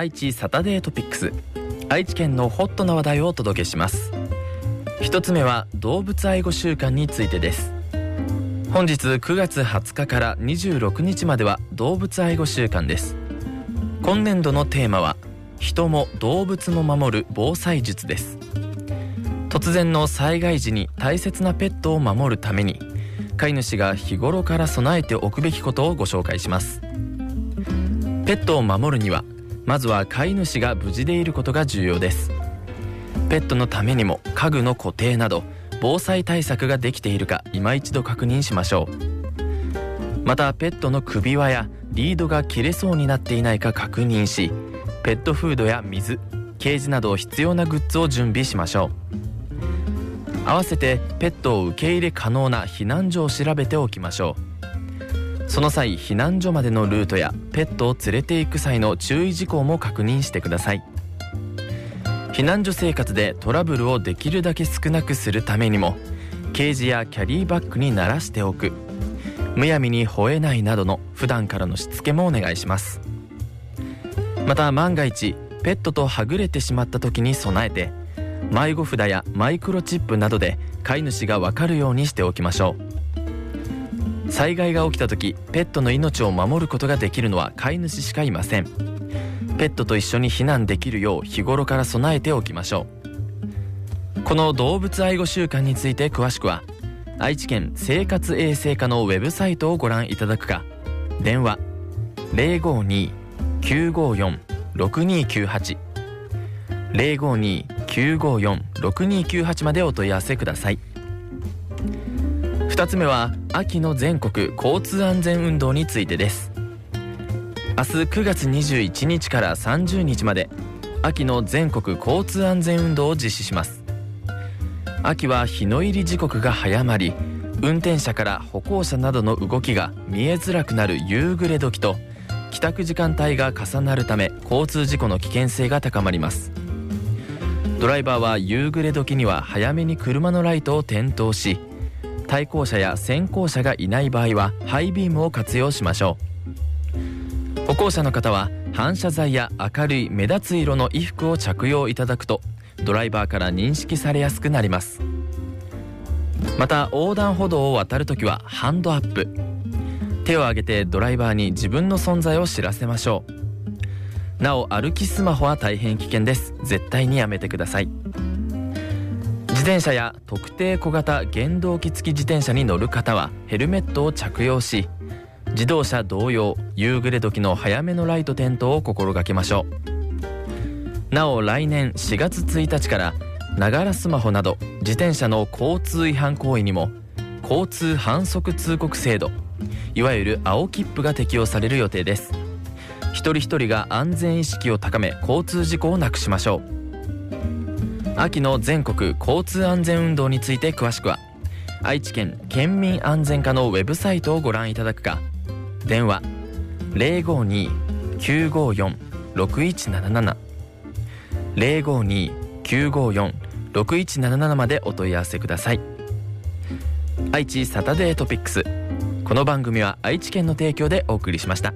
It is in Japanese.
愛知サタデートピックス、愛知県のホットな話題をお届けします。一つ目は動物愛護週間についてです。本日9月20日から26日までは動物愛護週間です。今年度のテーマは人も動物も守る防災術です。突然の災害時に大切なペットを守るために飼い主が日頃から備えておくべきことをご紹介します。ペットを守るにはまずは飼い主が無事でいることが重要です。ペットのためにも家具の固定など防災対策ができているか今一度確認しましょう。またペットの首輪やリードが切れそうになっていないか確認し、ペットフードや水、ケージなど必要なグッズを準備しましょう。合わせてペットを受け入れ可能な避難所を調べておきましょう。その際、避難所までのルートやペットを連れて行く際の注意事項も確認してください。避難所生活でトラブルをできるだけ少なくするためにも、ケージやキャリーバッグに慣らしておく、むやみに吠えないなどの普段からのしつけもお願いします。また万が一ペットとはぐれてしまった時に備えて、迷子札やマイクロチップなどで飼い主が分かるようにしておきましょう。災害が起きた時、ペットの命を守ることができるのは飼い主しかいません。ペットと一緒に避難できるよう日頃から備えておきましょう。この動物愛護週間について詳しくは愛知県生活衛生課のウェブサイトをご覧いただくか、電話 052-954-6298 052-954-6298 までお問い合わせください。2つ目は秋の全国交通安全運動についてです。明日9月21日から30日まで秋の全国交通安全運動を実施します。秋は日の入り時刻が早まり、運転者から歩行者などの動きが見えづらくなる夕暮れ時と帰宅時間帯が重なるため、交通事故の危険性が高まります。ドライバーは夕暮れ時には早めに車のライトを点灯し、対向車や先行車がいない場合はハイビームを活用しましょう。歩行者の方は反射材や明るい目立つ色の衣服を着用いただくとドライバーから認識されやすくなります。また横断歩道を渡るときはハンドアップ、手を挙げてドライバーに自分の存在を知らせましょう。なお歩きスマホは大変危険です。絶対にやめてください。自転車や特定小型原動機付き自転車に乗る方はヘルメットを着用し、自動車同様夕暮れ時の早めのライト点灯を心がけましょう。なお来年4月1日からながらスマホなど自転車の交通違反行為にも交通反則通告制度、いわゆる青切符が適用される予定です。一人一人が安全意識を高め交通事故をなくしましょう。秋の全国交通安全運動について詳しくは愛知県県民安全課のウェブサイトをご覧いただくか、電話 052-954-6177 052-954-6177 までお問い合わせください。愛知サタデートピックス、この番組は愛知県の提供でお送りしました。